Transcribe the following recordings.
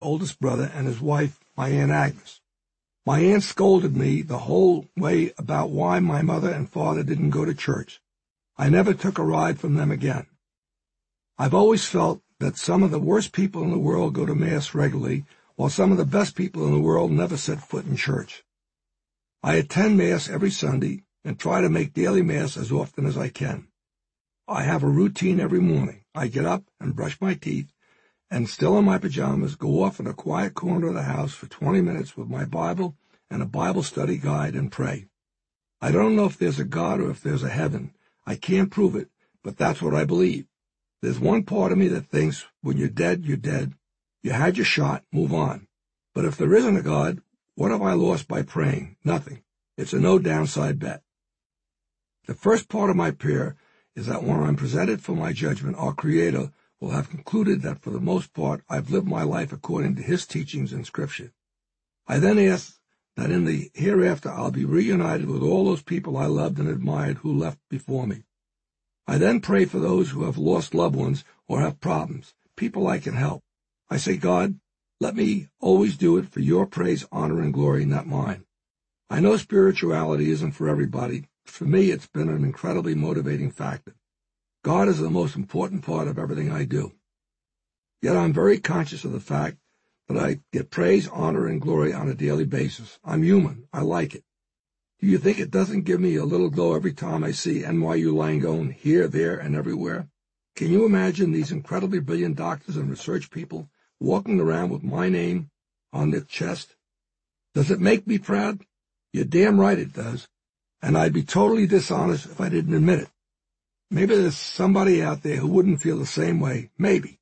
oldest brother, and his wife, my Aunt Agnes. My aunt scolded me the whole way about why my mother and father didn't go to church. I never took a ride from them again. I've always felt that some of the worst people in the world go to Mass regularly, while some of the best people in the world never set foot in church. I attend Mass every Sunday and try to make daily Mass as often as I can. I have a routine every morning. I get up and brush my teeth, and still in my pajamas, go off in a quiet corner of the house for 20 minutes with my Bible and a Bible study guide and pray. I don't know if there's a God or if there's a heaven. I can't prove it, but that's what I believe. There's one part of me that thinks when you're dead, you're dead. You had your shot, move on. But if there isn't a God, what have I lost by praying? Nothing. It's a no downside bet. The first part of my prayer is that when I'm presented for my judgment, our Creator will have concluded that for the most part I've lived my life according to His teachings in Scripture. I then ask that in the hereafter I'll be reunited with all those people I loved and admired who left before me. I then pray for those who have lost loved ones or have problems, people I can help. I say, God, let me always do it for your praise, honor, and glory, not mine. I know spirituality isn't for everybody. For me, it's been an incredibly motivating factor. God is the most important part of everything I do. Yet I'm very conscious of the fact that I get praise, honor, and glory on a daily basis. I'm human. I like it. Do you think it doesn't give me a little glow every time I see NYU Langone here, there, and everywhere? Can you imagine these incredibly brilliant doctors and research people walking around with my name on their chest? Does it make me proud? You're damn right it does. And I'd be totally dishonest if I didn't admit it. Maybe there's somebody out there who wouldn't feel the same way. Maybe.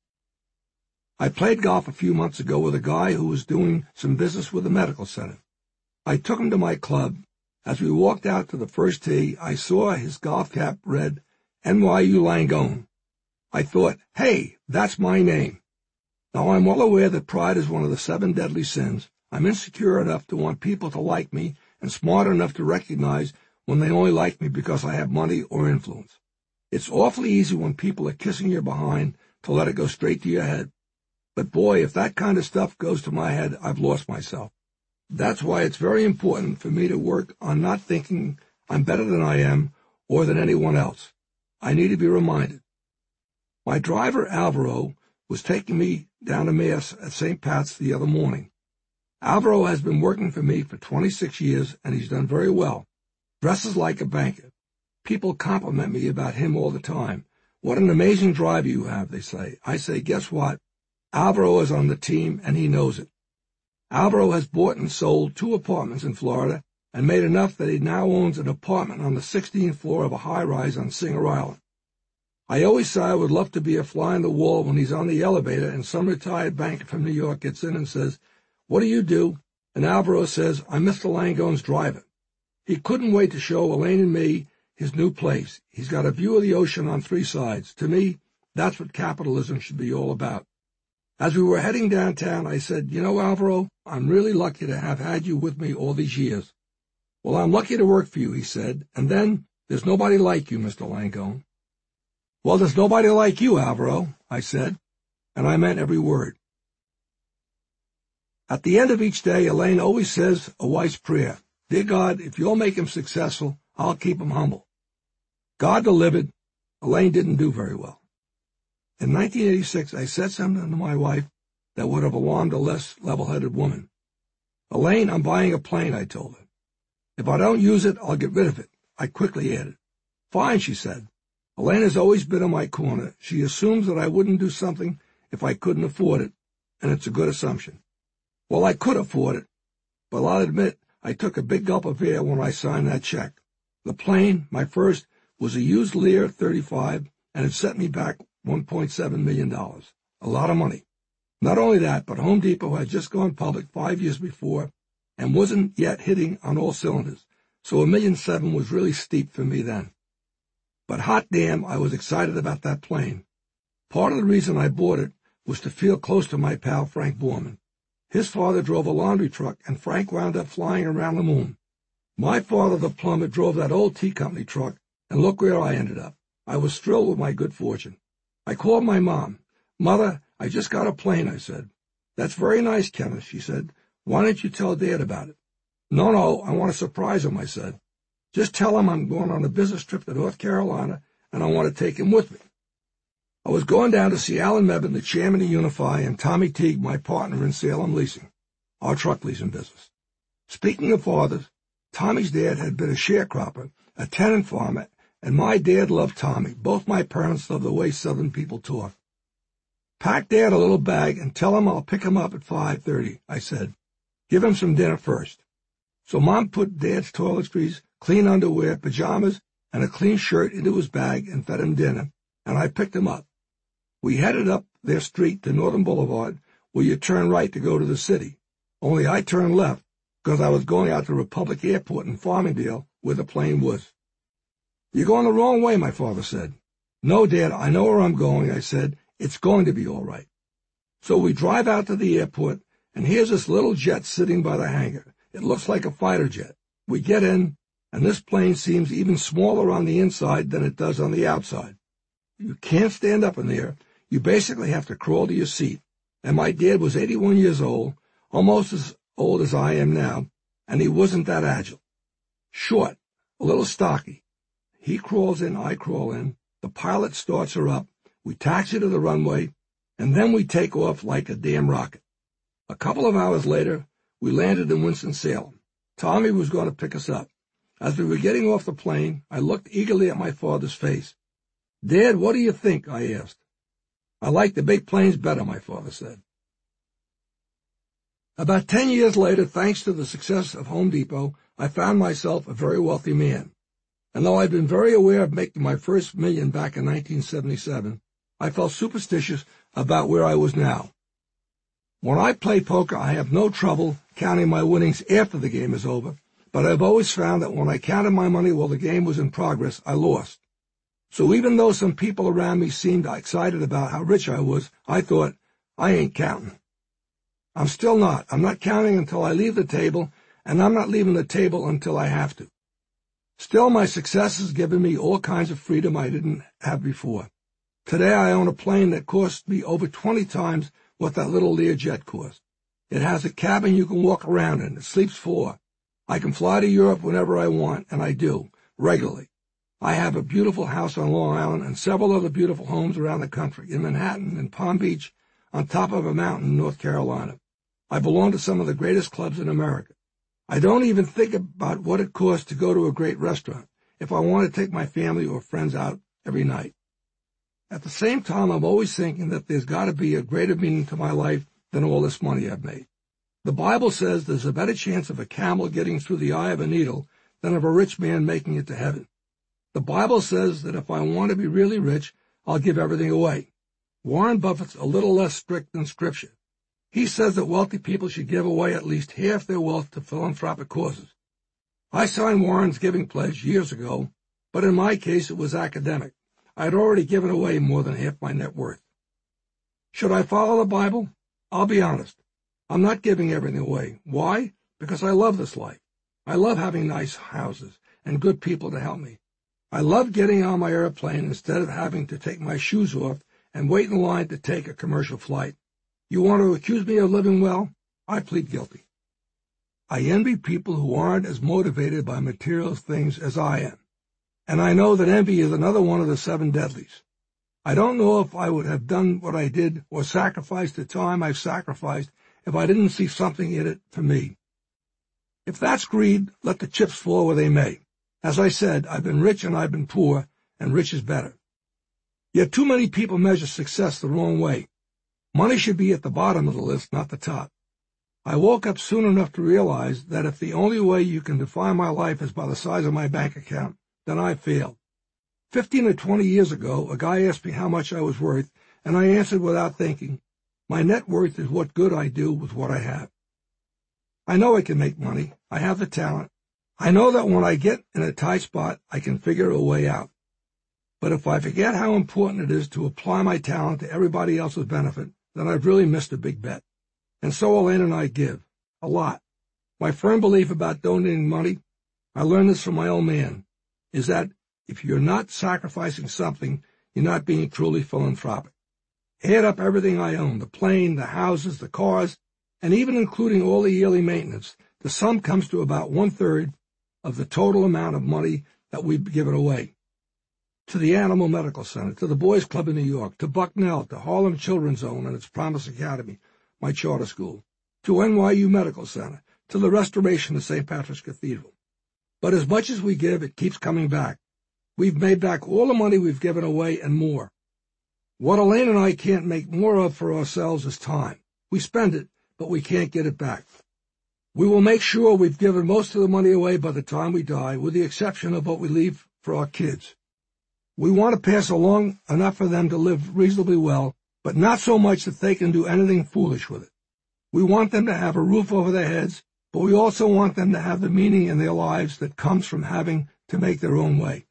I played golf a few months ago with a guy who was doing some business with a medical center. I took him to my club. As we walked out to the first tee, I saw his golf cap read NYU Langone. I thought, hey, that's my name. Now, I'm well aware that pride is one of the 7 deadly sins. I'm insecure enough to want people to like me and smart enough to recognize when they only like me because I have money or influence. It's awfully easy when people are kissing your behind to let it go straight to your head. But boy, if that kind of stuff goes to my head, I've lost myself. That's why it's very important for me to work on not thinking I'm better than I am or than anyone else. I need to be reminded. My driver, Alvaro, was taking me down to Mass at St. Pat's the other morning. Alvaro has been working for me for 26 years, and he's done very well. Dresses like a banker. People compliment me about him all the time. What an amazing driver you have, they say. I say, guess what? Alvaro is on the team, and he knows it. Alvaro has bought and sold 2 apartments in Florida and made enough that he now owns an apartment on the 16th floor of a high-rise on Singer Island. I always say I would love to be a fly on the wall when he's on the elevator and some retired banker from New York gets in and says, "What do you do?" And Alvaro says, "I'm Mr. Langone's driver." He couldn't wait to show Elaine and me his new place. He's got a view of the ocean on 3 sides. To me, that's what capitalism should be all about. As we were heading downtown, I said, "You know, Alvaro, I'm really lucky to have had you with me all these years." "Well, I'm lucky to work for you," he said. "And then, there's nobody like you, Mr. Langone." "Well, there's nobody like you, Alvaro," I said, and I meant every word. At the end of each day, Elaine always says a wife's prayer. "Dear God, if you'll make him successful, I'll keep him humble." God delivered. Elaine didn't do very well. In 1986, I said something to my wife that would have alarmed a less level-headed woman. "Elaine, I'm buying a plane," I told her. "If I don't use it, I'll get rid of it." I quickly added. "Fine," she said. Elaine has always been in my corner. She assumes that I wouldn't do something if I couldn't afford it, and it's a good assumption. Well, I could afford it, but I'll admit I took a big gulp of air when I signed that check. The plane, my first, was a used Lear 35, and it set me back $1.7 million. A lot of money. Not only that, but Home Depot had just gone public 5 years before and wasn't yet hitting on all cylinders, so $1.7 million was really steep for me then. But hot damn, I was excited about that plane. Part of the reason I bought it was to feel close to my pal Frank Borman. His father drove a laundry truck, and Frank wound up flying around the moon. My father, the plumber, drove that old tea company truck, and look where I ended up. I was thrilled with my good fortune. I called my mom. "Mother, I just got a plane," I said. "That's very nice, Kenneth," she said. "Why don't you tell Dad about it?" No, I want to surprise him," I said. "Just tell him I'm going on a business trip to North Carolina, and I want to take him with me." I was going down to see Alan Mebane, the chairman of Unify, and Tommy Teague, my partner in Salem Leasing, our truck leasing business. Speaking of fathers, Tommy's dad had been a sharecropper, a tenant farmer, and my dad loved Tommy. Both my parents loved the way Southern people talk. "Pack Dad a little bag and tell him I'll pick him up at 5:30, I said. "Give him some dinner first." So Mom put Dad's toiletries, clean underwear, pajamas, and a clean shirt into his bag and fed him dinner, and I picked him up. We headed up their street to Northern Boulevard, where you turn right to go to the city. Only I turned left, because I was going out to Republic Airport in Farmingdale, where the plane was. "You're going the wrong way," my father said. "No, Dad, I know where I'm going," I said. "It's going to be all right." So we drive out to the airport, and here's this little jet sitting by the hangar. It looks like a fighter jet. We get in, and this plane seems even smaller on the inside than it does on the outside. You can't stand up in there. You basically have to crawl to your seat. And my dad was 81 years old, almost as old as I am now, and he wasn't that agile. Short, a little stocky. He crawls in, I crawl in. The pilot starts her up. We taxi to the runway, and then we take off like a damn rocket. A couple of hours later, we landed in Winston-Salem. Tommy was going to pick us up. As we were getting off the plane, I looked eagerly at my father's face. "Dad, what do you think?" I asked. "I like the big planes better," my father said. About 10 years later, thanks to the success of Home Depot, I found myself a very wealthy man. And though I'd been very aware of making my first million back in 1977, I felt superstitious about where I was now. When I play poker, I have no trouble counting my winnings after the game is over, but I've always found that when I counted my money while the game was in progress, I lost. So even though some people around me seemed excited about how rich I was, I thought, I ain't counting. I'm still not. I'm not counting until I leave the table, and I'm not leaving the table until I have to. Still, my success has given me all kinds of freedom I didn't have before. Today I own a plane that cost me over 20 times what that little Learjet cost. It has a cabin you can walk around in. It sleeps 4. I can fly to Europe whenever I want, and I do, regularly. I have a beautiful house on Long Island and several other beautiful homes around the country, in Manhattan and Palm Beach, on top of a mountain in North Carolina. I belong to some of the greatest clubs in America. I don't even think about what it costs to go to a great restaurant if I want to take my family or friends out every night. At the same time, I'm always thinking that there's got to be a greater meaning to my life than all this money I've made. The Bible says there's a better chance of a camel getting through the eye of a needle than of a rich man making it to heaven. The Bible says that if I want to be really rich, I'll give everything away. Warren Buffett's a little less strict than Scripture. He says that wealthy people should give away at least half their wealth to philanthropic causes. I signed Warren's giving pledge years ago, but in my case it was academic. I had already given away more than half my net worth. Should I follow the Bible? I'll be honest. I'm not giving everything away. Why? Because I love this life. I love having nice houses and good people to help me. I love getting on my airplane instead of having to take my shoes off and wait in line to take a commercial flight. You want to accuse me of living well? I plead guilty. I envy people who aren't as motivated by material things as I am. And I know that envy is another one of the 7 deadlies. I don't know if I would have done what I did or sacrificed the time I've sacrificed if I didn't see something in it for me. If that's greed, let the chips fall where they may. As I said, I've been rich and I've been poor, and rich is better. Yet too many people measure success the wrong way. Money should be at the bottom of the list, not the top. I woke up soon enough to realize that if the only way you can define my life is by the size of my bank account, then I failed. 15 or 20 years ago, a guy asked me how much I was worth, and I answered without thinking, my net worth is what good I do with what I have. I know I can make money. I have the talent. I know that when I get in a tight spot, I can figure a way out. But if I forget how important it is to apply my talent to everybody else's benefit, then I've really missed a big bet. And so Elaine and I give. A lot. My firm belief about donating money, I learned this from my old man, is that if you're not sacrificing something, you're not being truly philanthropic. Add up everything I own, the plane, the houses, the cars, and even including all the yearly maintenance, the sum comes to about 1/3 of the total amount of money that we've given away. To the Animal Medical Center, to the Boys Club in New York, to Bucknell, to Harlem Children's Zone and its Promise Academy, my charter school, to NYU Medical Center, to the restoration of St. Patrick's Cathedral. But as much as we give, it keeps coming back. We've made back all the money we've given away and more. What Elaine and I can't make more of for ourselves is time. We spend it, but we can't get it back. We will make sure we've given most of the money away by the time we die, with the exception of what we leave for our kids. We want to pass along enough for them to live reasonably well, but not so much that they can do anything foolish with it. We want them to have a roof over their heads, but we also want them to have the meaning in their lives that comes from having to make their own way.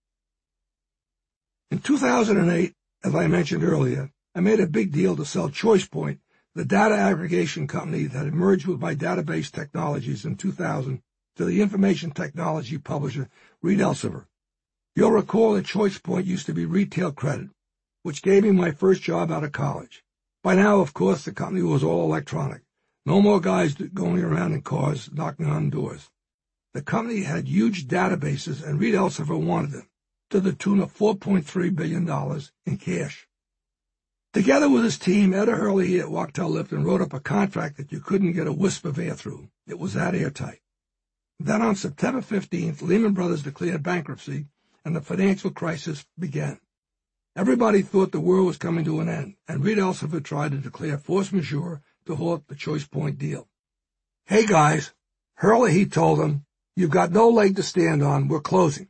In 2008, as I mentioned earlier, I made a big deal to sell ChoicePoint, the data aggregation company that had merged with my database technologies in 2000, to the information technology publisher Reed Elsevier. You'll recall that ChoicePoint used to be Retail Credit, which gave me my first job out of college. By now, of course, the company was all electronic. No more guys going around in cars knocking on doors. The company had huge databases, and Reed Elsevier wanted them, to the tune of $4.3 billion in cash. Together with his team, Ed Hurley at Wachtell Lipton wrote up a contract that you couldn't get a wisp of air through. It was that airtight. Then on September 15th, Lehman Brothers declared bankruptcy, and the financial crisis began. Everybody thought the world was coming to an end, and Reed Elsevier tried to declare force majeure to halt the ChoicePoint deal. Hey guys, Hurley, he told them, you've got no leg to stand on, we're closing.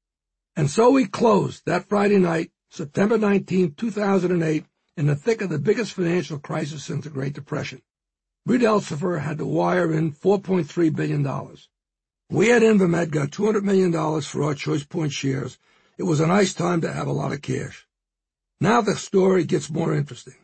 And so we closed that Friday night, September 19, 2008, in the thick of the biggest financial crisis since the Great Depression. Reed Elsevier had to wire in $4.3 billion. We at Invamed got $200 million for our ChoicePoint shares. It was a nice time to have a lot of cash. Now the story gets more interesting.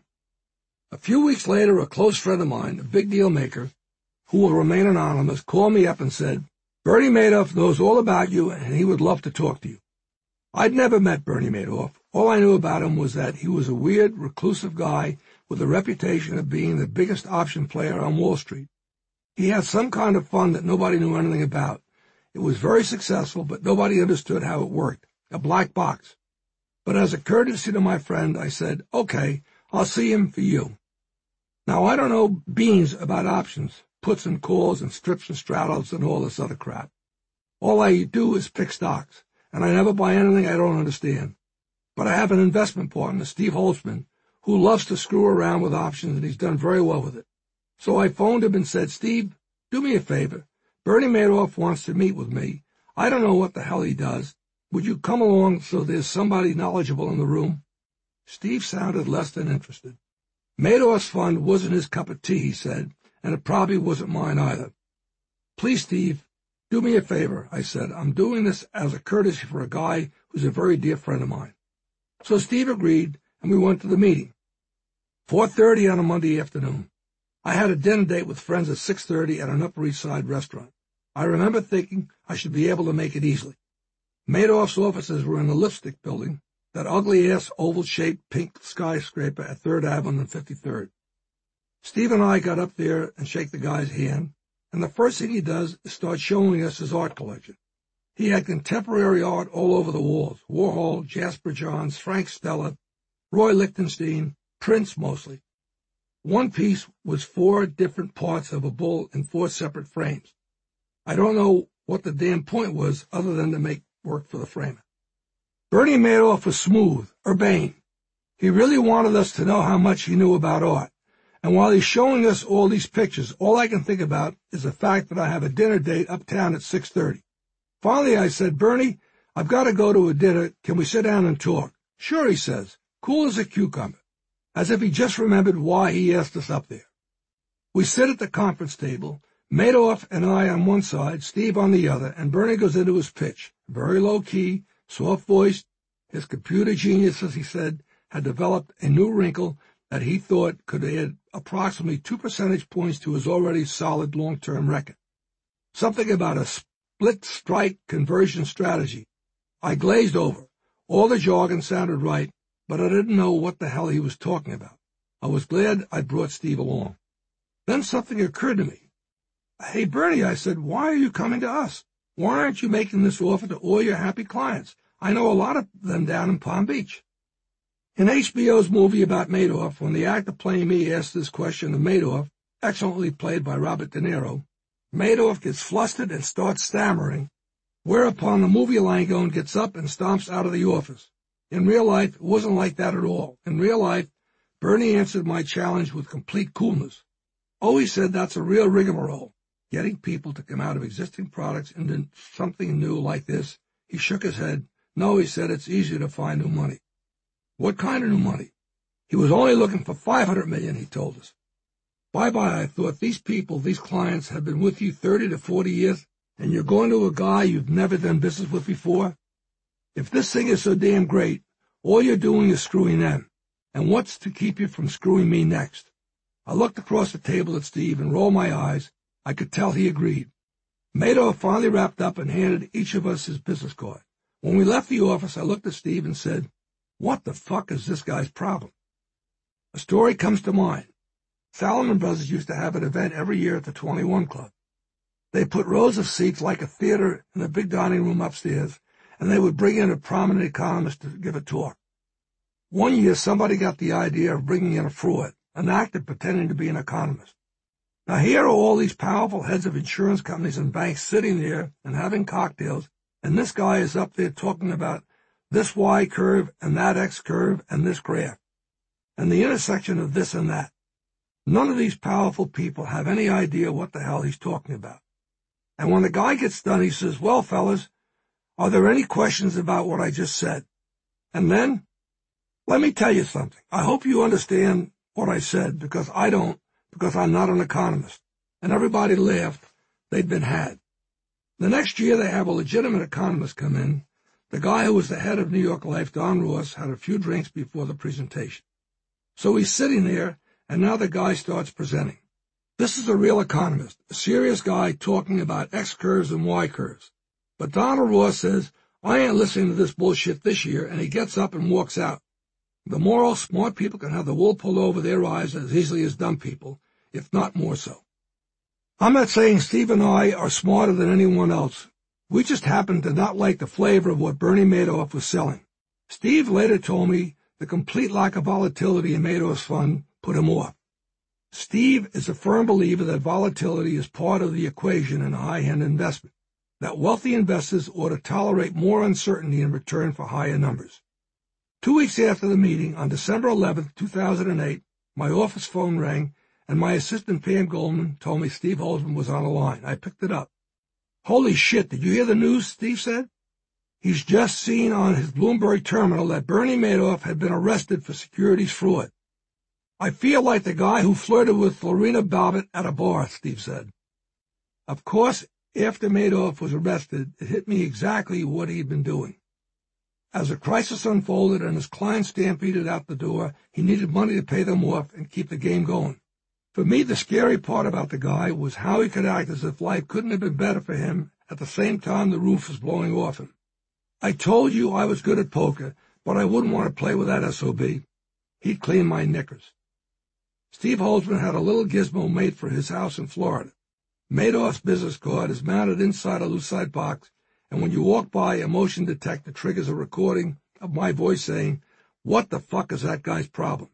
A few weeks later, a close friend of mine, a big deal maker, who will remain anonymous, called me up and said, Bernie Madoff knows all about you and he would love to talk to you. I'd never met Bernie Madoff. All I knew about him was that he was a weird, reclusive guy with a reputation of being the biggest option player on Wall Street. He had some kind of fund that nobody knew anything about. It was very successful, but nobody understood how it worked. A black box. But as a courtesy to my friend, I said, okay, I'll see him for you. Now, I don't know beans about options, puts and calls and strips and straddles and all this other crap. All I do is pick stocks, and I never buy anything I don't understand. But I have an investment partner, Steve Holtzman, who loves to screw around with options, and he's done very well with it. So I phoned him and said, Steve, do me a favor. Bernie Madoff wants to meet with me. I don't know what the hell he does. Would you come along so there's somebody knowledgeable in the room? Steve sounded less than interested. Madoff's fund wasn't his cup of tea, he said, and it probably wasn't mine either. Please, Steve, do me a favor, I said. I'm doing this as a courtesy for a guy who's a very dear friend of mine. So Steve agreed, and we went to the meeting. 4:30 on a Monday afternoon. I had a dinner date with friends at 6:30 at an Upper East Side restaurant. I remember thinking I should be able to make it easily. Madoff's offices were in the Lipstick Building, that ugly-ass oval-shaped pink skyscraper at 3rd Avenue and 53rd. Steve and I got up there and shake the guy's hand, and the first thing he does is start showing us his art collection. He had contemporary art all over the walls: Warhol, Jasper Johns, Frank Stella, Roy Lichtenstein, Prince mostly. One piece was 4 different parts of a bull in 4 separate frames. I don't know what the damn point was other than to make work for the framer. Bernie Madoff was smooth, urbane. He really wanted us to know how much he knew about art. And while he's showing us all these pictures, all I can think about is the fact that I have a dinner date uptown at 6:30. Finally, I said, Bernie, I've got to go to a dinner. Can we sit down and talk? Sure, he says, cool as a cucumber, as if he just remembered why he asked us up there. We sit at the conference table, Madoff and I on one side, Steve on the other, and Bernie goes into his pitch, very low-key, soft-voiced. His computer genius, as he said, had developed a new wrinkle that he thought could add approximately 2 percentage points to his already solid long-term record. Something about a split-strike conversion strategy. I glazed over. All the jargon sounded right, but I didn't know what the hell he was talking about. I was glad I brought Steve along. Then something occurred to me. "Hey, Bernie," I said, "why are you coming to us? Why aren't you making this offer to all your happy clients? I know a lot of them down in Palm Beach." In HBO's movie about Madoff, when the actor playing me asked this question of Madoff, excellently played by Robert De Niro, Madoff gets flustered and starts stammering, whereupon the movie Langone gets up and stomps out of the office. In real life, it wasn't like that at all. In real life, Bernie answered my challenge with complete coolness. Oh, he said, that's a real rigmarole, getting people to come out of existing products into something new like this. He shook his head. No, he said, it's easier to find new money. What kind of new money? He was only looking for $500 million, he told us. Bye-bye, I thought, these people, these clients have been with you 30 to 40 years, and you're going to a guy you've never done business with before? If this thing is so damn great, all you're doing is screwing them. And what's to keep you from screwing me next? I looked across the table at Steve and rolled my eyes. I could tell he agreed. Madoff finally wrapped up and handed each of us his business card. When we left the office, I looked at Steve and said, what the fuck is this guy's problem? A story comes to mind. Salomon Brothers used to have an event every year at the 21 Club. They put rows of seats like a theater in a big dining room upstairs, and they would bring in a prominent economist to give a talk. One year, somebody got the idea of bringing in a fraud, an actor pretending to be an economist. Now, here are all these powerful heads of insurance companies and banks sitting there and having cocktails, and this guy is up there talking about this Y curve and that X curve and this graph, and the intersection of this and that. None of these powerful people have any idea what the hell he's talking about. And when the guy gets done, he says, well, fellas, are there any questions about what I just said? And then, let me tell you something. I hope you understand what I said, because I don't, because I'm not an economist. And everybody laughed. They'd been had. The next year, they have a legitimate economist come in. The guy who was the head of New York Life, Don Ross, had a few drinks before the presentation. So he's sitting there, and now the guy starts presenting. This is a real economist, a serious guy talking about X curves and Y curves. But Donald Ross says, I ain't listening to this bullshit this year, and he gets up and walks out. The moral, smart people can have the wool pulled over their eyes as easily as dumb people, if not more so. I'm not saying Steve and I are smarter than anyone else. We just happen to not like the flavor of what Bernie Madoff was selling. Steve later told me the complete lack of volatility in Madoff's fund put him off. Steve is a firm believer that volatility is part of the equation in a high-end investment, that wealthy investors ought to tolerate more uncertainty in return for higher numbers. 2 weeks after the meeting, on December 11, 2008, my office phone rang, and my assistant Pam Goldman told me Steve Holzman was on the line. I picked it up. Holy shit, did you hear the news? Steve said. He's just seen on his Bloomberg terminal that Bernie Madoff had been arrested for securities fraud. I feel like the guy who flirted with Lorena Bobbitt at a bar, Steve said. Of course, after Madoff was arrested, it hit me exactly what he'd been doing. As the crisis unfolded and his clients stampeded out the door, he needed money to pay them off and keep the game going. For me, the scary part about the guy was how he could act as if life couldn't have been better for him at the same time the roof was blowing off him. I told you I was good at poker, but I wouldn't want to play with that SOB. He'd clean my knickers. Steve Holzman had a little gizmo made for his house in Florida. Madoff's business card is mounted inside a Lucite box, and when you walk by, a motion detector triggers a recording of my voice saying, what the fuck is that guy's problem?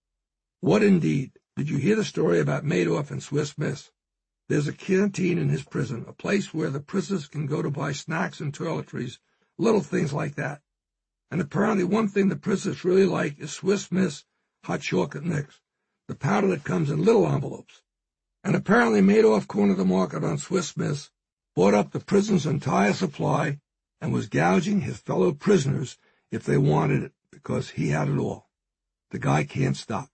What indeed? Did you hear the story about Madoff and Swiss Miss? There's a canteen in his prison, a place where the prisoners can go to buy snacks and toiletries, little things like that. And apparently one thing the prisoners really like is Swiss Miss hot chocolate mix, the powder that comes in little envelopes. And apparently Madoff cornered the market on Swiss Miss, bought up the prison's entire supply, and was gouging his fellow prisoners if they wanted it, because he had it all. The guy can't stop.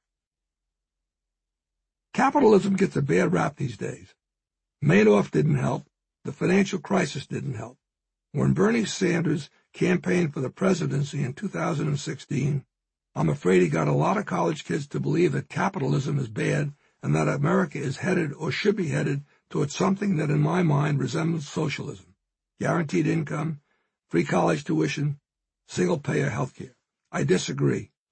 Capitalism gets a bad rap these days. Madoff didn't help. The financial crisis didn't help. When Bernie Sanders campaigned for the presidency in 2016, I'm afraid he got a lot of college kids to believe that capitalism is bad and that America is headed or should be headed towards something that in my mind resembles socialism. Guaranteed income, free college tuition, single-payer health care. I disagree.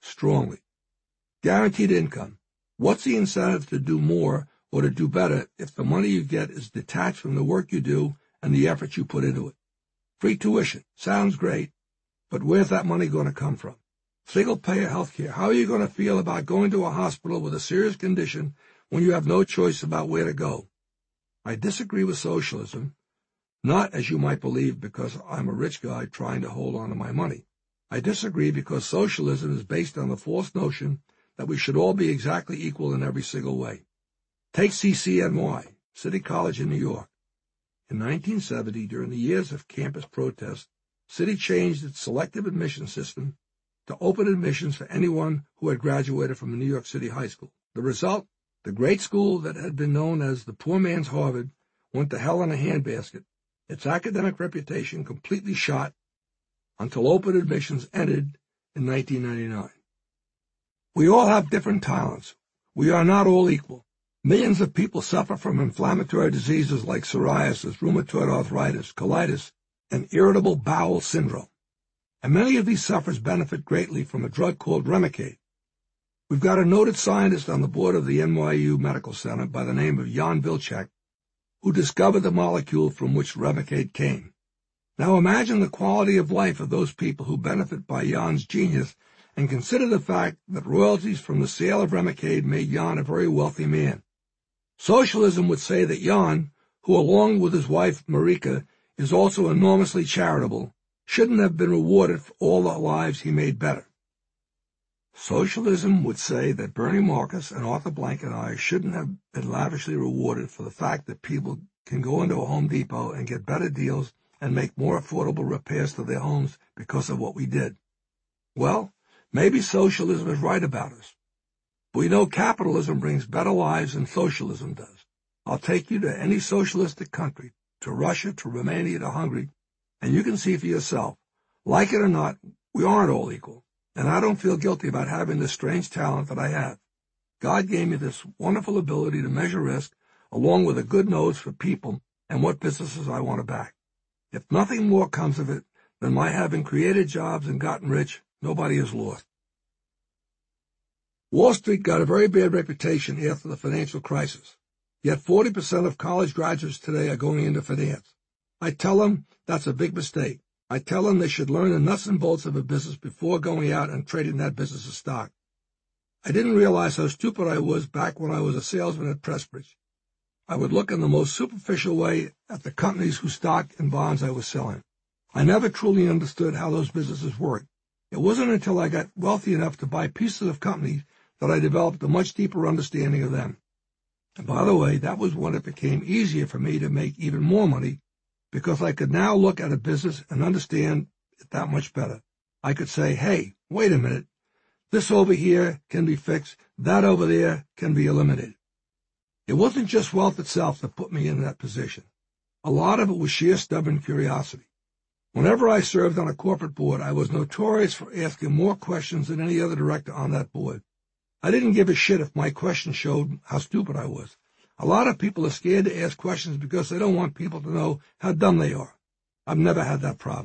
strongly. Guaranteed income. What's the incentive to do more or to do better if the money you get is detached from the work you do and the effort you put into it? Free tuition. Sounds great, but where's that money going to come from? Single-payer health care. How are you going to feel about going to a hospital with a serious condition when you have no choice about where to go? I disagree with socialism, not, as you might believe, because I'm a rich guy trying to hold on to my money. I disagree because socialism is based on the false notion that we should all be exactly equal in every single way. Take CCNY, City College in New York. In 1970, during the years of campus protests, City changed its selective admission system to open admissions for anyone who had graduated from a New York City high school. The result? The great school that had been known as the poor man's Harvard went to hell in a handbasket, its academic reputation completely shot until open admissions ended in 1999. We all have different talents. We are not all equal. Millions of people suffer from inflammatory diseases like psoriasis, rheumatoid arthritis, colitis, and irritable bowel syndrome. And many of these sufferers benefit greatly from a drug called Remicade. We've got a noted scientist on the board of the NYU Medical Center by the name of Jan Wilczek, who discovered the molecule from which Remicade came. Now imagine the quality of life of those people who benefit by Jan's genius, and consider the fact that royalties from the sale of Remicade made Jan a very wealthy man. Socialism would say that Jan, who along with his wife Marika is also enormously charitable, shouldn't have been rewarded for all the lives he made better. Socialism would say that Bernie Marcus and Arthur Blank and I shouldn't have been lavishly rewarded for the fact that people can go into a Home Depot and get better deals and make more affordable repairs to their homes because of what we did. Well, maybe socialism is right about us. We know capitalism brings better lives than socialism does. I'll take you to any socialistic country, to Russia, to Romania, to Hungary, and you can see for yourself. Like it or not, we aren't all equal, and I don't feel guilty about having this strange talent that I have. God gave me this wonderful ability to measure risk, along with a good nose for people and what businesses I want to back. If nothing more comes of it than my having created jobs and gotten rich, nobody is lost. Wall Street got a very bad reputation after the financial crisis, yet 40% of college graduates today are going into finance. I tell them that's a big mistake. I tell them they should learn the nuts and bolts of a business before going out and trading that business's stock. I didn't realize how stupid I was back when I was a salesman at Pressbridge. I would look in the most superficial way at the companies whose stock and bonds I was selling. I never truly understood how those businesses worked. It wasn't until I got wealthy enough to buy pieces of companies that I developed a much deeper understanding of them. And by the way, that was when it became easier for me to make even more money, because I could now look at a business and understand it that much better. I could say, hey, wait a minute, this over here can be fixed, that over there can be eliminated. It wasn't just wealth itself that put me in that position. A lot of it was sheer stubborn curiosity. Whenever I served on a corporate board, I was notorious for asking more questions than any other director on that board. I didn't give a shit if my questions showed how stupid I was. A lot of people are scared to ask questions because they don't want people to know how dumb they are. I've never had that problem.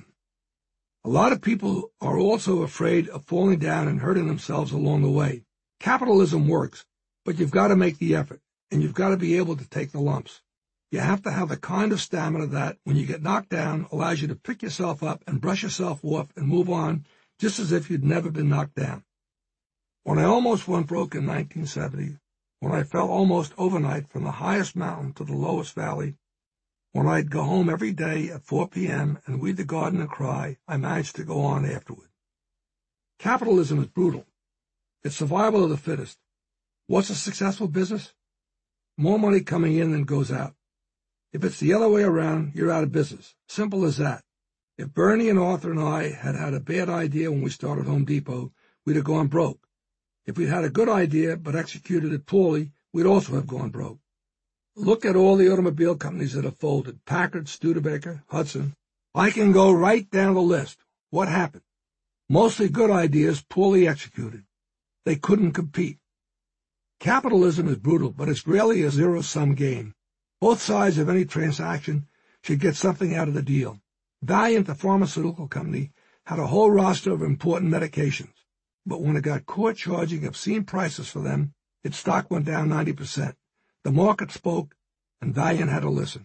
A lot of people are also afraid of falling down and hurting themselves along the way. Capitalism works, but you've got to make the effort, and you've got to be able to take the lumps. You have to have the kind of stamina that, when you get knocked down, allows you to pick yourself up and brush yourself off and move on just as if you'd never been knocked down. When I almost went broke in 1970, when I fell almost overnight from the highest mountain to the lowest valley, when I'd go home every day at 4 p.m. and weed the garden and cry, I managed to go on afterward. Capitalism is brutal. It's survival of the fittest. What's a successful business? More money coming in than goes out. If it's the other way around, you're out of business. Simple as that. If Bernie and Arthur and I had had a bad idea when we started Home Depot, we'd have gone broke. If we'd had a good idea but executed it poorly, we'd also have gone broke. Look at all the automobile companies that have folded: Packard, Studebaker, Hudson. I can go right down the list. What happened? Mostly good ideas, poorly executed. They couldn't compete. Capitalism is brutal, but it's rarely a zero-sum game. Both sides of any transaction should get something out of the deal. Valiant, the pharmaceutical company, had a whole roster of important medications. but when it got caught charging obscene prices for them, its stock went down 90%. The market spoke, and Valiant had to listen.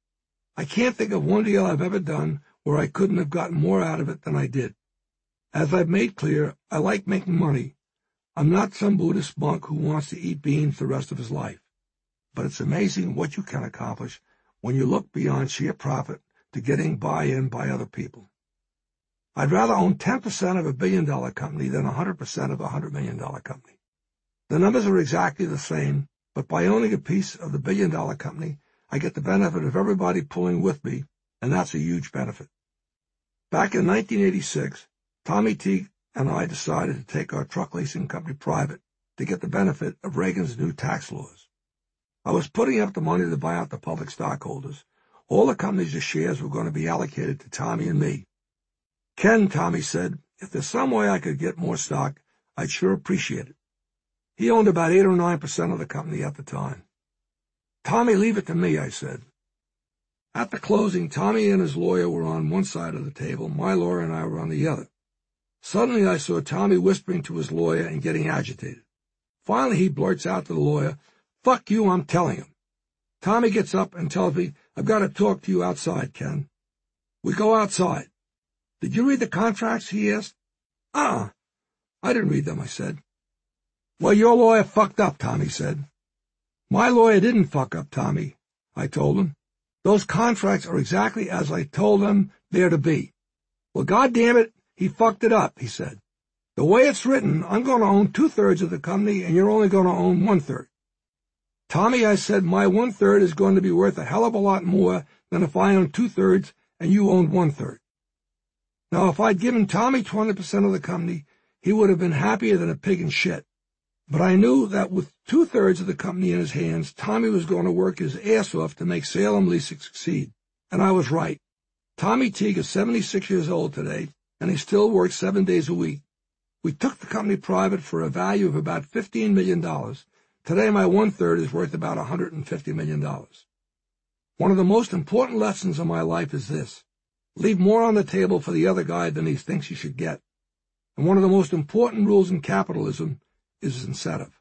I can't think of one deal I've ever done where I couldn't have gotten more out of it than I did. As I've made clear, I like making money. I'm not some Buddhist monk who wants to eat beans the rest of his life. But it's amazing what you can accomplish when you look beyond sheer profit to getting buy-in by other people. I'd rather own 10% of a billion-dollar company than 100% of a $100 million company. The numbers are exactly the same, but by owning a piece of the billion-dollar company, I get the benefit of everybody pulling with me, and that's a huge benefit. Back in 1986, Tommy Teague and I decided to take our truck leasing company private to get the benefit of Reagan's new tax laws. I was putting up the money to buy out the public stockholders. All the company's shares were going to be allocated to Tommy and me. Ken, Tommy said, if there's some way I could get more stock, I'd sure appreciate it. He owned about 8 or 9% of the company at the time. Tommy, leave it to me, I said. At the closing, Tommy and his lawyer were on one side of the table, my lawyer and I were on the other. Suddenly I saw Tommy whispering to his lawyer and getting agitated. Finally he blurts out to the lawyer, "Fuck you, I'm telling him." Tommy gets up and tells me, "I've got to talk to you outside, Ken." We go outside. "Did you read the contracts?" he asked. I didn't read them, I said. "Well, your lawyer fucked up," Tommy said. "My lawyer didn't fuck up, Tommy," I told him. "Those contracts are exactly as I told them they're to be." "Well, goddamn it, he fucked it up," he said. "The way it's written, I'm going to own 2/3 of the company and you're only going to own 1/3. "Tommy," I said, "my 1/3 is going to be worth a hell of a lot more than if I owned 2/3 and you owned 1/3. Now, if I'd given Tommy 20% of the company, he would have been happier than a pig in shit. But I knew that with 2/3 of the company in his hands, Tommy was going to work his ass off to make Salem leasing succeed. And I was right. Tommy Teague is 76 years old today, and he still works 7 days a week. We took the company private for a value of about $15 million. Today, my 1/3 is worth about $150 million. One of the most important lessons of my life is this: leave more on the table for the other guy than he thinks he should get. And one of the most important rules in capitalism is incentive.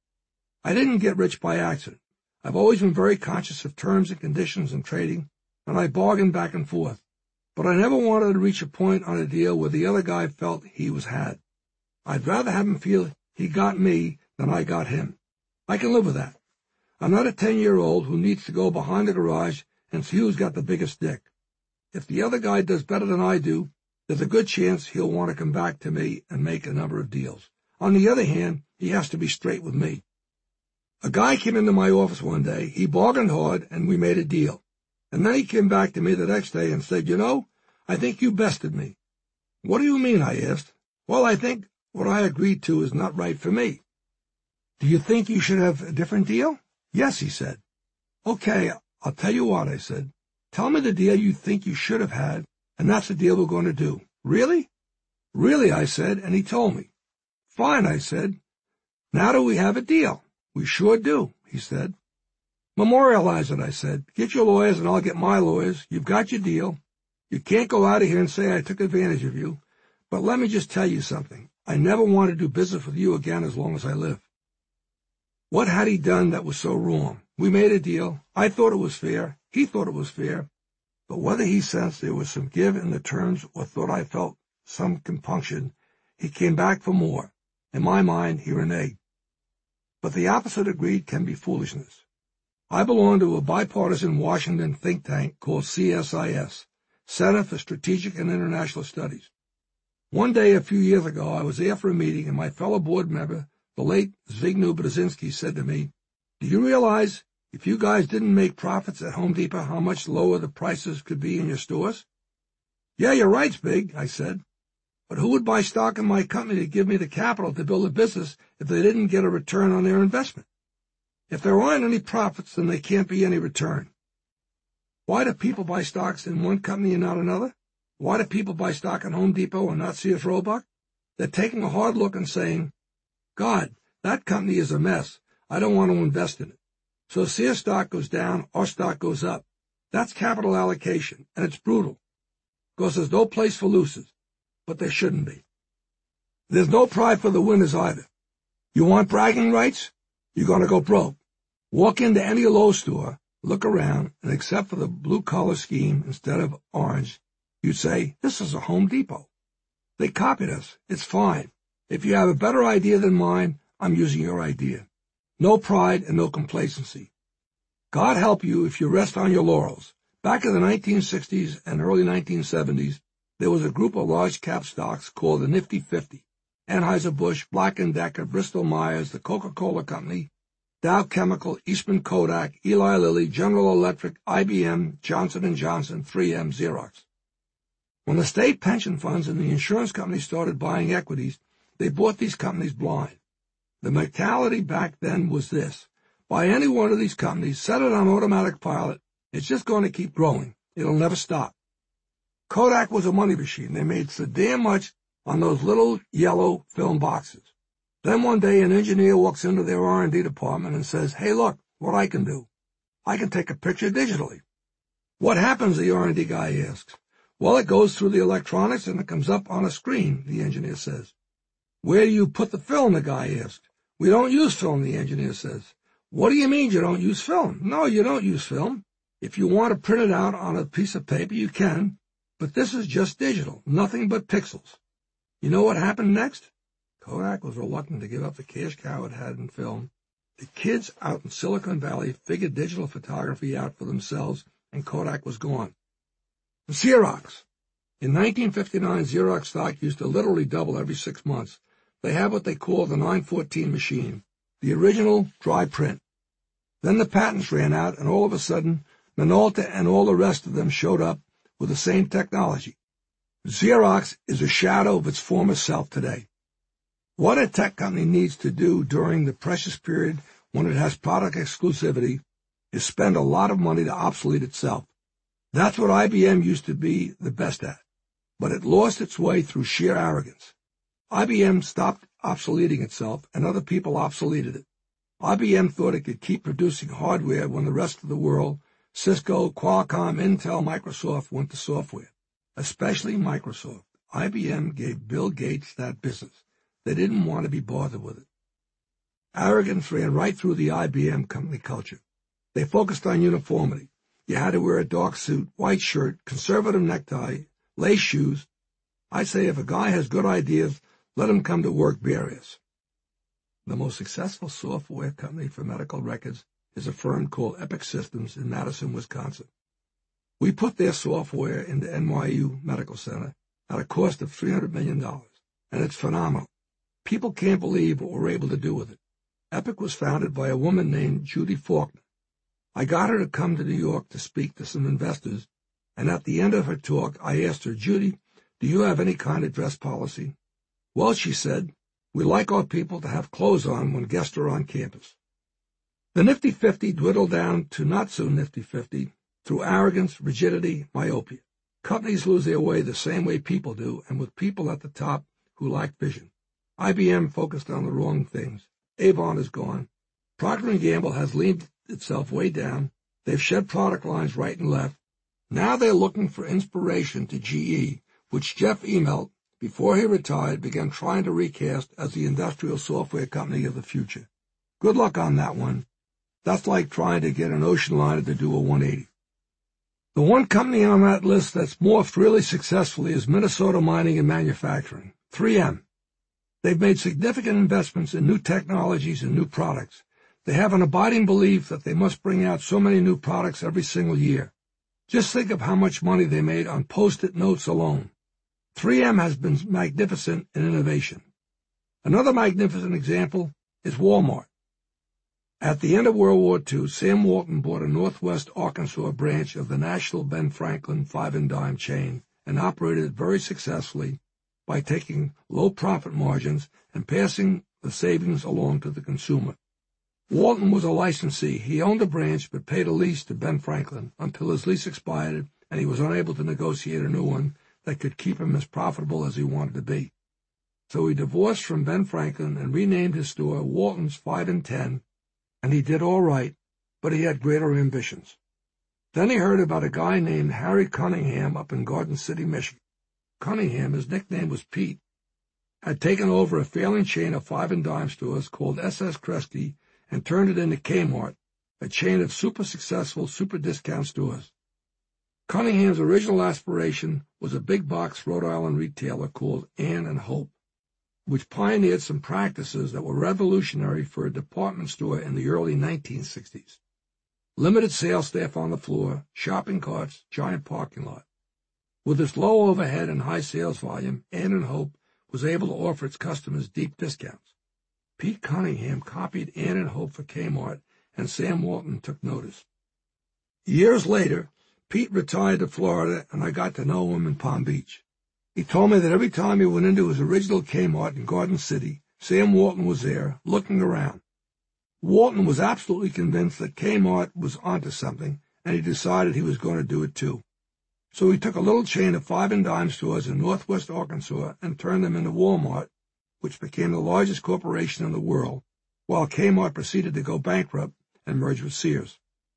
I didn't get rich by accident. I've always been very conscious of terms and conditions in trading, and I bargained back and forth. But I never wanted to reach a point on a deal where the other guy felt he was had. I'd rather have him feel he got me than I got him. I can live with that. I'm not a 10-year-old who needs to go behind the garage and see who's got the biggest dick. If the other guy does better than I do, there's a good chance he'll want to come back to me and make a number of deals. On the other hand, he has to be straight with me. A guy came into my office one day. He bargained hard, and we made a deal. And then he came back to me the next day and said, I think you bested me." "What do you mean?" I asked. "Well, I think what I agreed to is not right for me." "Do you think you should have a different deal?" "Yes," he said. "Okay, I'll tell you what," I said. "Tell me the deal you think you should have had, and that's the deal we're going to do." "Really?" "Really," I said, and he told me. "Fine," I said. "Now do we have a deal?" "We sure do," he said. "Memorialize it," I said. "Get your lawyers and I'll get my lawyers. You've got your deal. You can't go out of here and say I took advantage of you. But let me just tell you something. I never want to do business with you again as long as I live." What had he done that was so wrong? We made a deal. I thought it was fair. He thought it was fair. But whether he sensed there was some give in the terms or thought I felt some compunction, he came back for more. In my mind, he reneged. But the opposite of greed can be foolishness. I belong to a bipartisan Washington think tank called CSIS, Center for Strategic and International Studies. One day a few years ago, I was there for a meeting, and my fellow board member, the late Zbigniew Brzezinski, said to me, "Do you realize if you guys didn't make profits at Home Depot, how much lower the prices could be in your stores?" "Yeah, you're right, Zbig," I said. "But who would buy stock in my company to give me the capital to build a business if they didn't get a return on their investment? If there aren't any profits, then there can't be any return. Why do people buy stocks in one company and not another? Why do people buy stock in Home Depot and not Sears Roebuck? They're taking a hard look and saying, God, that company is a mess. I don't want to invest in it. So Sears stock goes down, our stock goes up. That's capital allocation, and it's brutal, because there's no place for losers, but there shouldn't be. There's no pride for the winners either. You want bragging rights? You're going to go broke. Walk into any Lowe's store, look around, and except for the blue color scheme instead of orange, you'd say, this is a Home Depot. They copied us. It's fine. If you have a better idea than mine, I'm using your idea. No pride and no complacency. God help you if you rest on your laurels. Back in the 1960s and early 1970s, there was a group of large-cap stocks called the Nifty 50. Anheuser-Busch, Black & Decker, Bristol-Myers, the Coca-Cola Company, Dow Chemical, Eastman Kodak, Eli Lilly, General Electric, IBM, Johnson & Johnson, 3M, Xerox. When the state pension funds and the insurance companies started buying equities, they bought these companies blind. The mentality back then was this: buy any one of these companies, set it on automatic pilot, it's just going to keep growing. It'll never stop. Kodak was a money machine. They made so damn much on those little yellow film boxes. Then one day an engineer walks into their R&D department and says, hey, look, what I can do. I can take a picture digitally. What happens, the R&D guy asks. Well, it goes through the electronics and it comes up on a screen, the engineer says. Where do you put the film, the guy asked. We don't use film, the engineer says. What do you mean you don't use film? No, you don't use film. If you want to print it out on a piece of paper, you can, but this is just digital, nothing but pixels. You know what happened next? Kodak was reluctant to give up the cash cow it had in film. The kids out in Silicon Valley figured digital photography out for themselves, and Kodak was gone. Xerox. In 1959, Xerox stock used to literally double every 6 months. They have what they call the 914 machine, the original dry print. Then the patents ran out, and all of a sudden, Minolta and all the rest of them showed up with the same technology. Xerox is a shadow of its former self today. What a tech company needs to do during the precious period when it has product exclusivity is spend a lot of money to obsolete itself. That's what IBM used to be the best at, but it lost its way through sheer arrogance. IBM stopped obsoleting itself, and other people obsoleted it. IBM thought it could keep producing hardware when the rest of the world, Cisco, Qualcomm, Intel, Microsoft, went to software, especially Microsoft. IBM gave Bill Gates that business. They didn't want to be bothered with it. Arrogance ran right through the IBM company culture. They focused on uniformity. You had to wear a dark suit, white shirt, conservative necktie, lace shoes. I say if a guy has good ideas, let him come to work bare-ass. The most successful software company for medical records is a firm called Epic Systems in Madison, Wisconsin. We put their software into NYU Medical Center at a cost of $300 million, and it's phenomenal. People can't believe what we're able to do with it. Epic was founded by a woman named Judy Faulkner. I got her to come to New York to speak to some investors, and at the end of her talk, I asked her, Judy, do you have any kind of dress policy? Well, she said, we like our people to have clothes on when guests are on campus. The Nifty 50 dwindled down to not so Nifty 50 through arrogance, rigidity, myopia. Companies lose their way the same way people do, and with people at the top who lack vision. IBM focused on the wrong things. Avon is gone. Procter & Gamble has leaned itself way down. They've shed product lines right and left. Now they're looking for inspiration to GE, which Jeff Immelt, before he retired, began trying to recast as the industrial software company of the future. Good luck on that one. That's like trying to get an ocean liner to do a 180. The one company on that list that's morphed really successfully is Minnesota Mining and Manufacturing, 3M. They've made significant investments in new technologies and new products. They have an abiding belief that they must bring out so many new products every single year. Just think of how much money they made on Post-it notes alone. 3M has been magnificent in innovation. Another magnificent example is Walmart. At the end of World War II, Sam Walton bought a Northwest Arkansas branch of the national Ben Franklin 5 and dime chain and operated it very successfully by taking low profit margins and passing the savings along to the consumer. Walton was a licensee. He owned a branch but paid a lease to Ben Franklin until his lease expired and he was unable to negotiate a new one that could keep him as profitable as he wanted to be. So he divorced from Ben Franklin and renamed his store Walton's 5 and 10, and he did all right, but he had greater ambitions. Then he heard about a guy named Harry Cunningham up in Garden City, Michigan. Cunningham, his nickname was Pete, had taken over a failing chain of five and dime stores called S.S. Kresge and turned it into Kmart, a chain of super successful super discount stores. Cunningham's original aspiration was a big box Rhode Island retailer called Ann and Hope, which pioneered some practices that were revolutionary for a department store in the early 1960s. Limited sales staff on the floor, shopping carts, giant parking lot. With its low overhead and high sales volume, Ann and Hope was able to offer its customers deep discounts. Pete Cunningham copied Ann and Hope for Kmart, and Sam Walton took notice. Years later, Pete retired to Florida, and I got to know him in Palm Beach. He told me that every time he went into his original Kmart in Garden City, Sam Walton was there, looking around. Walton was absolutely convinced that Kmart was onto something, and he decided he was going to do it too. So he took a little chain of five and dime stores in northwest Arkansas and turned them into Walmart, which became the largest corporation in the world, while Kmart proceeded to go bankrupt and merge with Sears.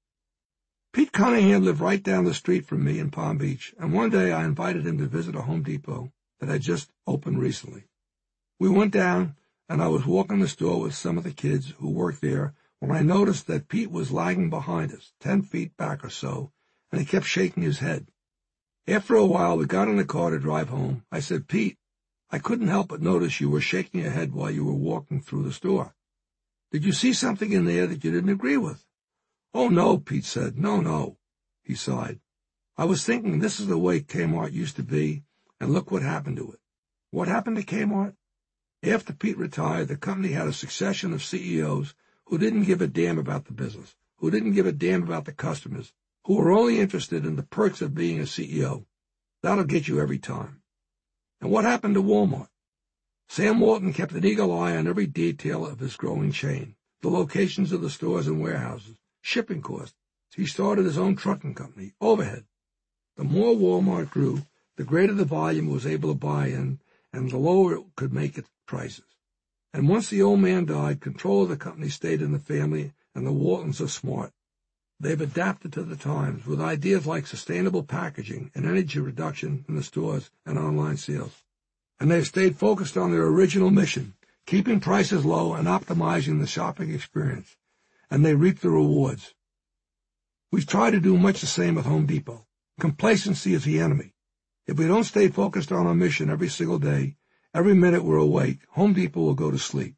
Pete Cunningham lived right down the street from me in Palm Beach, and one day I invited him to visit a Home Depot that had just opened recently. We went down, and I was walking the store with some of the kids who worked there when I noticed that Pete was lagging behind us, 10 feet back or so, and he kept shaking his head. After a while, we got in the car to drive home. I said, "Pete, I couldn't help but notice you were shaking your head while you were walking through the store. Did you see something in there that you didn't agree with?" "Oh, no," Pete said. No. He sighed. "I was thinking this is the way Kmart used to be, and look what happened to it." What happened to Kmart? After Pete retired, the company had a succession of CEOs who didn't give a damn about the business, who didn't give a damn about the customers, who were only interested in the perks of being a CEO. That'll get you every time. And what happened to Walmart? Sam Walton kept an eagle eye on every detail of his growing chain, the locations of the stores and warehouses, shipping costs. He started his own trucking company, overhead. The more Walmart grew, the greater the volume it was able to buy in, and the lower it could make its prices. And once the old man died, control of the company stayed in the family, and the Waltons are smart. They've adapted to the times with ideas like sustainable packaging and energy reduction in the stores and online sales. And they've stayed focused on their original mission, keeping prices low and optimizing the shopping experience. And they reap the rewards. We've tried to do much the same with Home Depot. Complacency is the enemy. If we don't stay focused on our mission every single day, every minute we're awake, Home Depot will go to sleep.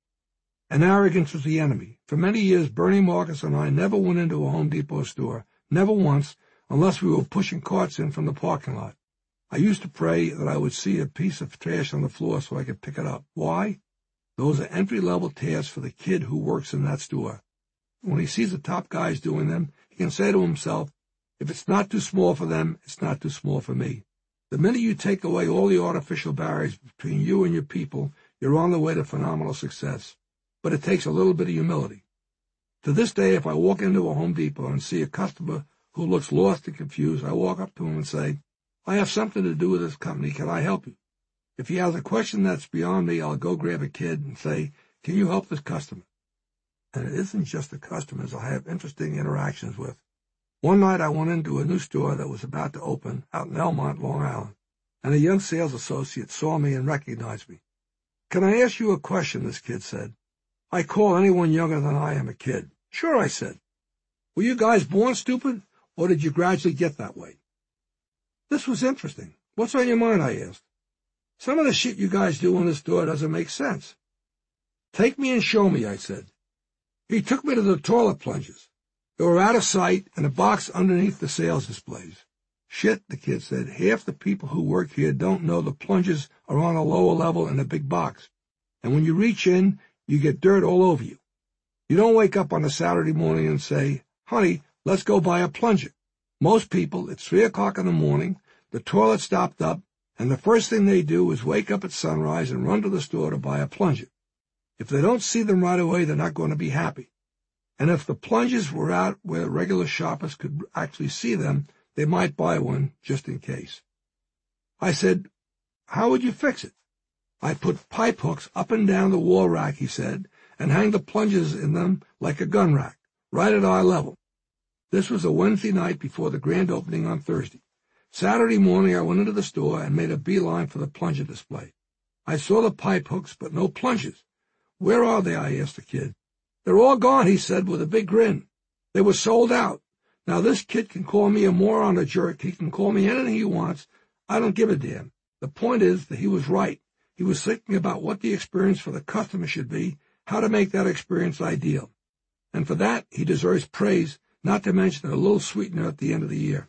And arrogance is the enemy. For many years, Bernie Marcus and I never went into a Home Depot store, never once, unless we were pushing carts in from the parking lot. I used to pray that I would see a piece of trash on the floor so I could pick it up. Why? Those are entry-level tasks for the kid who works in that store. When he sees the top guys doing them, he can say to himself, if it's not too small for them, it's not too small for me. The minute you take away all the artificial barriers between you and your people, you're on the way to phenomenal success. But it takes a little bit of humility. To this day, if I walk into a Home Depot and see a customer who looks lost and confused, I walk up to him and say, "I have something to do with this company. Can I help you?" If he has a question that's beyond me, I'll go grab a kid and say, "Can you help this customer?" And it isn't just the customers I have interesting interactions with. One night I went into a new store that was about to open out in Elmont, Long Island, and a young sales associate saw me and recognized me. "Can I ask you a question?" this kid said. "I call anyone younger than I am a kid." "Sure," I said. "Were you guys born stupid, or did you gradually get that way?" This was interesting. "What's on your mind?" I asked. "Some of the shit you guys do in the store doesn't make sense." "Take me and show me," I said. He took me to the toilet plungers. They were out of sight in a box underneath the sales displays. "Shit," the kid said. "Half the people who work here don't know the plungers are on a lower level in a big box. And when you reach in, you get dirt all over you. You don't wake up on a Saturday morning and say, 'Honey, let's go buy a plunger.' Most people, it's 3 o'clock in the morning, the toilet's stopped up, and the first thing they do is wake up at sunrise and run to the store to buy a plunger. If they don't see them right away, they're not going to be happy. And if the plungers were out where regular shoppers could actually see them, they might buy one just in case." I said, "How would you fix it?" "I put pipe hooks up and down the wall rack," he said, "and hang the plungers in them like a gun rack, right at eye level." This was a Wednesday night before the grand opening on Thursday. Saturday morning I went into the store and made a beeline for the plunger display. I saw the pipe hooks, but no plunges. Where are they? I asked the kid. They're all gone, he said with a big grin. They were sold out. Now this kid can call me a moron, a jerk. He can call me anything he wants. I don't give a damn. The point is that he was right. He was thinking about what the experience for the customer should be, how to make that experience ideal. And for that, he deserves praise, not to mention a little sweetener at the end of the year.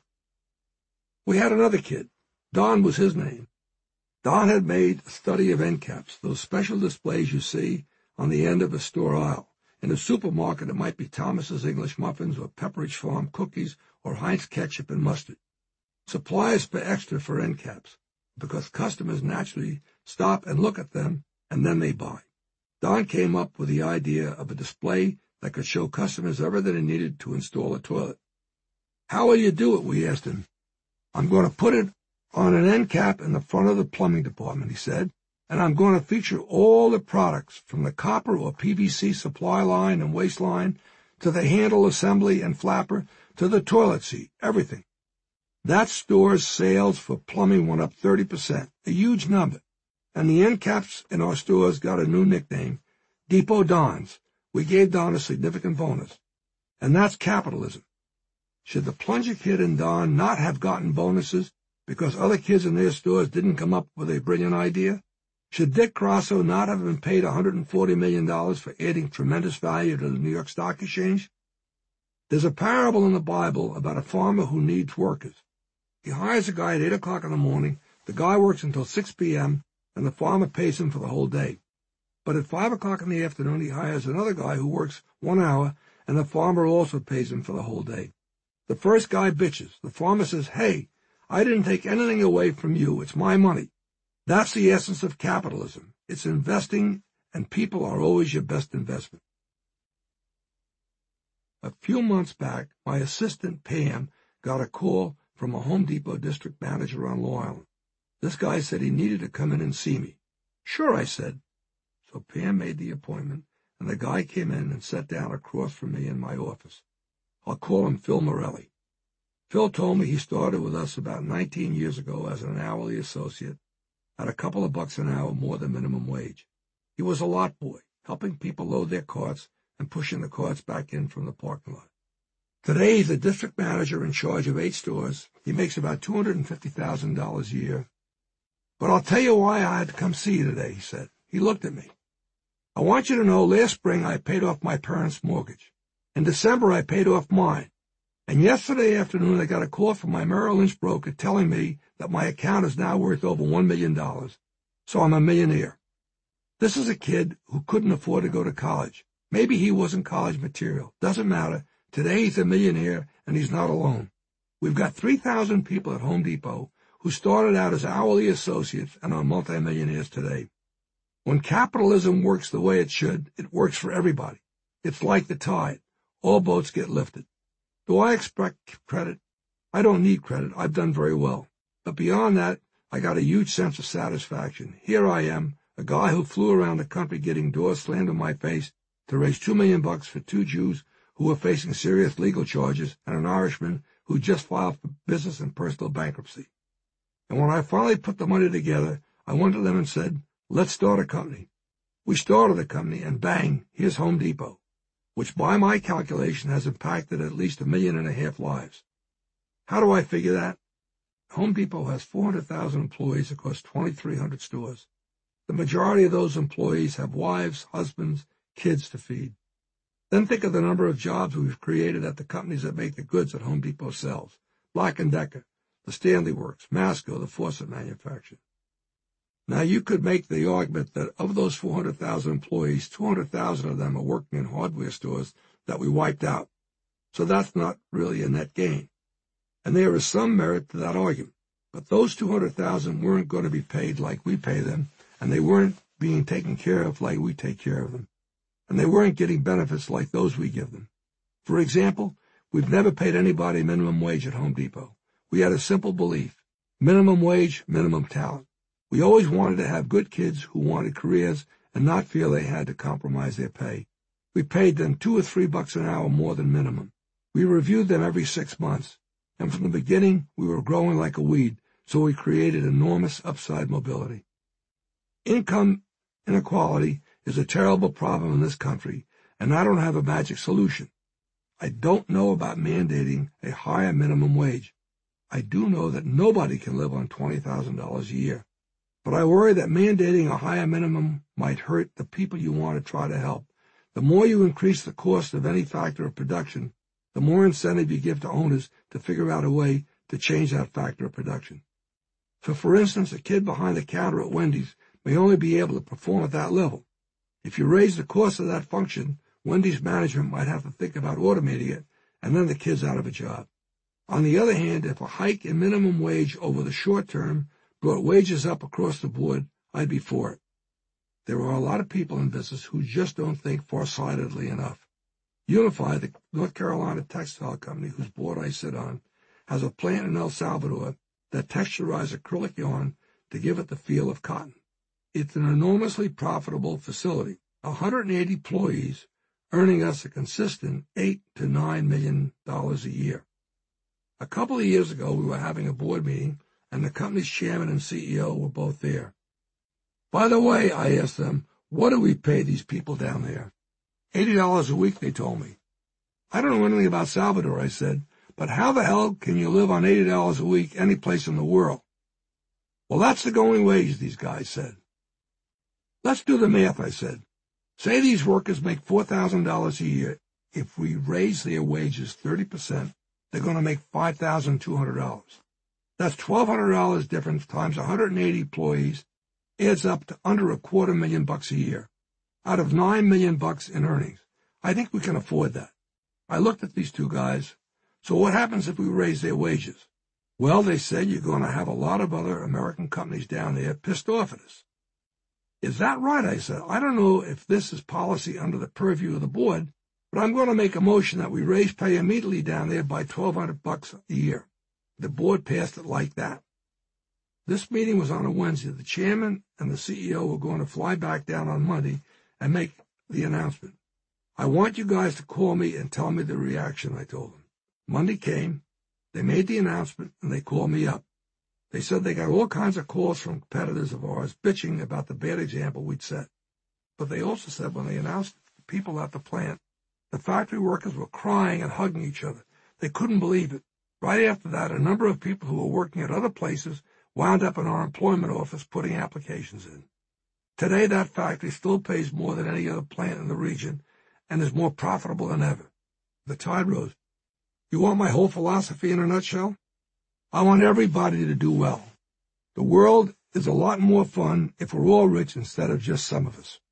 We had another kid. Don was his name. Don had made a study of end caps, those special displays you see on the end of a store aisle. In a supermarket, it might be Thomas's English muffins or Pepperidge Farm cookies or Heinz ketchup and mustard. Suppliers pay extra for end caps because customers naturally stop and look at them, and then they buy. Don came up with the idea of a display that could show customers everything they needed to install a toilet. How will you do it? We asked him. I'm going to put it on an end cap in the front of the plumbing department, he said, and I'm going to feature all the products from the copper or PVC supply line and waste line to the handle assembly and flapper to the toilet seat, everything. That store's sales for plumbing went up 30%, a huge number, and the end caps in our stores got a new nickname, Depot Dons. We gave Don a significant bonus, and that's capitalism. Should the plunger kid and Don not have gotten bonuses because other kids in their stores didn't come up with a brilliant idea? Should Dick Grasso not have been paid $140 million for adding tremendous value to the New York Stock Exchange? There's a parable in the Bible about a farmer who needs workers. He hires a guy at 8 o'clock in the morning, the guy works until 6 p.m., and the farmer pays him for the whole day. But at 5 o'clock in the afternoon, he hires another guy who works 1 hour, and the farmer also pays him for the whole day. The first guy bitches. The farmer says, hey, I didn't take anything away from you. It's my money. That's the essence of capitalism. It's investing, and people are always your best investment. A few months back, my assistant, Pam, got a call from a Home Depot district manager on Long Island. This guy said he needed to come in and see me. Sure, I said. So Pam made the appointment, and the guy came in and sat down across from me in my office. I'll call him Phil Morelli. Phil told me he started with us about 19 years ago as an hourly associate at a couple of bucks an hour more than minimum wage. He was a lot boy, helping people load their carts and pushing the carts back in from the parking lot. Today, he's a district manager in charge of 8 stores. He makes about $250,000 a year. But I'll tell you why I had to come see you today, he said. He looked at me. I want you to know last spring I paid off my parents' mortgage. In December, I paid off mine. And yesterday afternoon, I got a call from my Merrill Lynch broker telling me that my account is now worth over $1 million. So I'm a millionaire. This is a kid who couldn't afford to go to college. Maybe he wasn't college material. Doesn't matter. Today he's a millionaire, and he's not alone. We've got 3,000 people at Home Depot who started out as hourly associates and are multimillionaires today. When capitalism works the way it should, it works for everybody. It's like the tide. All boats get lifted. Do I expect credit? I don't need credit. I've done very well. But beyond that, I got a huge sense of satisfaction. Here I am, a guy who flew around the country getting doors slammed in my face to raise $2 million for 2 Jews who were facing serious legal charges and an Irishman who just filed for business and personal bankruptcy. And when I finally put the money together, I went to them and said, let's start a company. We started the company, and bang, here's Home Depot, which by my calculation has impacted at least 1.5 million lives. How do I figure that? Home Depot has 400,000 employees across 2,300 stores. The majority of those employees have wives, husbands, kids to feed. Then think of the number of jobs we've created at the companies that make the goods that Home Depot sells. Black & Decker, the Stanley Works, Masco, the faucet manufacturer. Now, you could make the argument that of those 400,000 employees, 200,000 of them are working in hardware stores that we wiped out. So that's not really a net gain. And there is some merit to that argument. But those 200,000 weren't going to be paid like we pay them, and they weren't being taken care of like we take care of them. And they weren't getting benefits like those we give them. For example, we've never paid anybody minimum wage at Home Depot. We had a simple belief: minimum wage, minimum talent. We always wanted to have good kids who wanted careers and not feel they had to compromise their pay. We paid them $2 or $3 an hour more than minimum. We reviewed them every 6 months. And from the beginning, we were growing like a weed, so we created enormous upside mobility. Income inequality is a terrible problem in this country, and I don't have a magic solution. I don't know about mandating a higher minimum wage. I do know that nobody can live on $20,000 a year. But I worry that mandating a higher minimum might hurt the people you want to try to help. The more you increase the cost of any factor of production, the more incentive you give to owners to figure out a way to change that factor of production. So, for instance, a kid behind the counter at Wendy's may only be able to perform at that level. If you raise the cost of that function, Wendy's management might have to think about automating it, and then the kid's out of a job. On the other hand, if a hike in minimum wage over the short term brought wages up across the board, I'd be for it. There are a lot of people in business who just don't think farsightedly enough. Unifi, the North Carolina textile company whose board I sit on, has a plant in El Salvador that texturizes acrylic yarn to give it the feel of cotton. It's an enormously profitable facility, 180 employees, earning us a consistent $8 to $9 million a year. A couple of years ago, we were having a board meeting, and the company's chairman and CEO were both there. By the way, I asked them, what do we pay these people down there? $80 a week, they told me. I don't know anything about Salvador, I said, but how the hell can you live on $80 a week any place in the world? Well, that's the going wage, these guys said. Let's do the math, I said. Say these workers make $4,000 a year. If we raise their wages 30%, they're going to make $5,200. That's $1,200 difference times 180 employees adds up to under $250,000 a year. Out of $9 million in earnings. I think we can afford that. I looked at these two guys. So what happens if we raise their wages? Well, they said you're going to have a lot of other American companies down there pissed off at us. Is that right? I said. I don't know if this is policy under the purview of the board, but I'm going to make a motion that we raise pay immediately down there by $1,200 a year. The board passed it like that. This meeting was on a Wednesday. The chairman and the CEO were going to fly back down on Monday and make the announcement. I want you guys to call me and tell me the reaction, I told them. Monday came, they made the announcement, and they called me up. They said they got all kinds of calls from competitors of ours bitching about the bad example we'd set. But they also said when they announced the people at the plant, the factory workers were crying and hugging each other. They couldn't believe it. Right after that, a number of people who were working at other places wound up in our employment office putting applications in. Today, that factory still pays more than any other plant in the region and is more profitable than ever. The tide rose. You want my whole philosophy in a nutshell? I want everybody to do well. The world is a lot more fun if we're all rich instead of just some of us.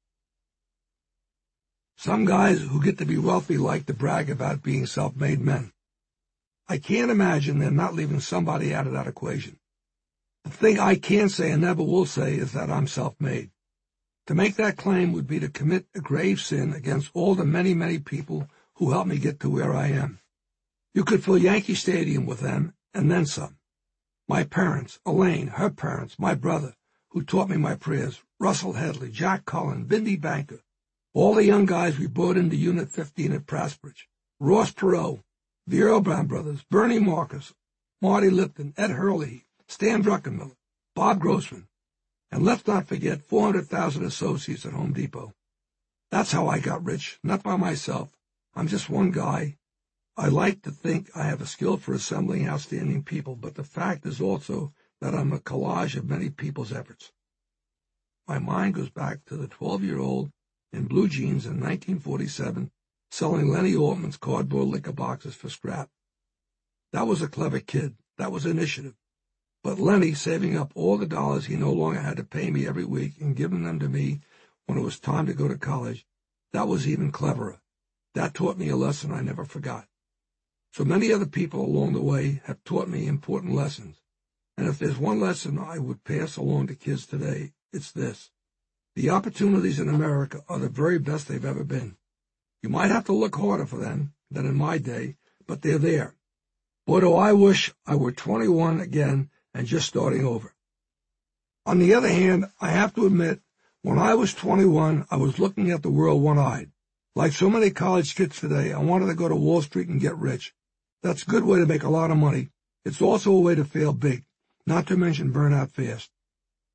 Some guys who get to be wealthy like to brag about being self-made men. I can't imagine they're not leaving somebody out of that equation. The thing I can say and never will say is that I'm self-made. To make that claim would be to commit a grave sin against all the many, many people who helped me get to where I am. You could fill Yankee Stadium with them, and then some. My parents, Elaine, her parents, my brother, who taught me my prayers, Russell Headley, Jack Cullen, Bindi Banker, all the young guys we brought into Unit 15 at Prasbridge, Ross Perot, the Earlbrown brothers, Bernie Marcus, Marty Lipton, Ed Hurley, Stan Druckenmiller, Bob Grossman, and let's not forget 400,000 associates at Home Depot. That's how I got rich, not by myself. I'm just one guy. I like to think I have a skill for assembling outstanding people, but the fact is also that I'm a collage of many people's efforts. My mind goes back to the 12-year-old in blue jeans in 1947 selling Lenny Altman's cardboard liquor boxes for scrap. That was a clever kid. That was initiative. But Lenny saving up all the dollars he no longer had to pay me every week and giving them to me when it was time to go to college, that was even cleverer. That taught me a lesson I never forgot. So many other people along the way have taught me important lessons. And if there's one lesson I would pass along to kids today, it's this. The opportunities in America are the very best they've ever been. You might have to look harder for them than in my day, but they're there. Boy, do I wish I were 21 again and just starting over. On the other hand, I have to admit, when I was 21, I was looking at the world one-eyed. Like so many college kids today, I wanted to go to Wall Street and get rich. That's a good way to make a lot of money. It's also a way to fail big, not to mention burn out fast.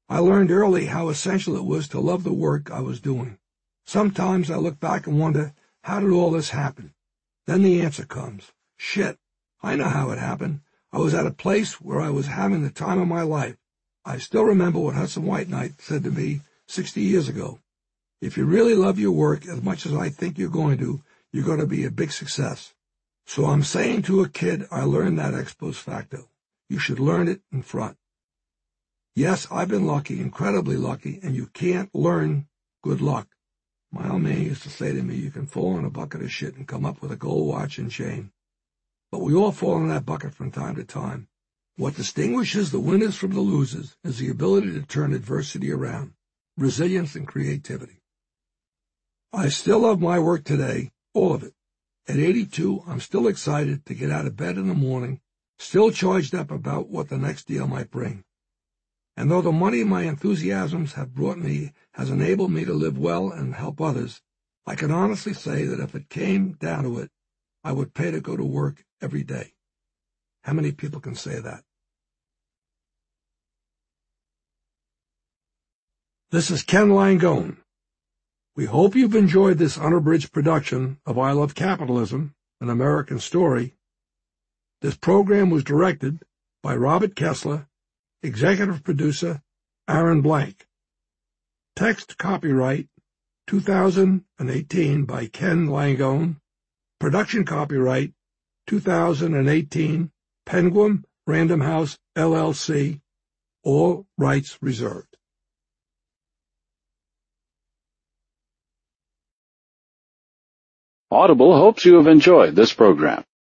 I learned early how essential it was to love the work I was doing. Sometimes I look back and wonder, how did all this happen? Then the answer comes. Shit, I know how it happened. I was at a place where I was having the time of my life. I still remember what Hudson Whiteknight said to me 60 years ago. If you really love your work as much as I think you're going to be a big success. So I'm saying to a kid, I learned that ex post facto. You should learn it in front. Yes, I've been lucky, incredibly lucky, and you can't learn good luck. My old man used to say to me, you can fall in a bucket of shit and come up with a gold watch and chain. But we all fall in that bucket from time to time. What distinguishes the winners from the losers is the ability to turn adversity around, resilience and creativity. I still love my work today, all of it. At 82, I'm still excited to get out of bed in the morning, still charged up about what the next deal might bring. And though the money my enthusiasms have brought me has enabled me to live well and help others, I can honestly say that if it came down to it, I would pay to go to work every day. How many people can say that? This is Ken Langone. We hope you've enjoyed this unabridged production of I Love Capitalism, an American Story. This program was directed by Robert Kessler, executive producer Aaron Blank. Text copyright 2018 by Ken Langone. Production copyright 2018 Penguin Random House LLC. All rights reserved. Audible hopes you have enjoyed this program.